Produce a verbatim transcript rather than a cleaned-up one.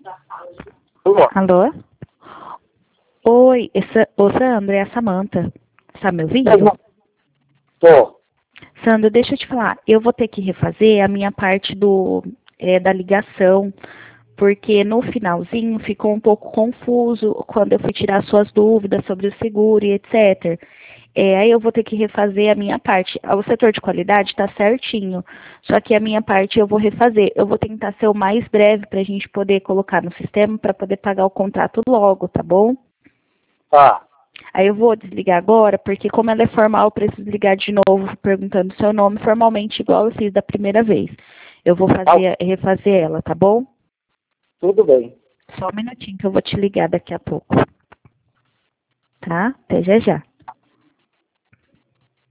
Alô? Alô? Oi, essa, ô Sandro, é a Samantha. Tá me ouvindo? Tô. Sandro, deixa eu te falar, eu vou ter que refazer a minha parte do, é, da ligação, porque no finalzinho ficou um pouco confuso quando eu fui tirar suas dúvidas sobre o seguro e etcétera. É, aí eu vou ter que refazer a minha parte. O setor de qualidade está certinho, só que a minha parte eu vou refazer. Eu vou tentar ser o mais breve para a gente poder colocar no sistema para poder pagar o contrato logo, tá bom? Tá. Aí eu vou desligar agora, porque como ela é formal, eu preciso ligar de novo perguntando o seu nome formalmente, igual eu fiz da primeira vez. Eu vou fazer, refazer ela, tá bom? Tudo bem. Só um minutinho que eu vou te ligar daqui a pouco. Tá? Até já já.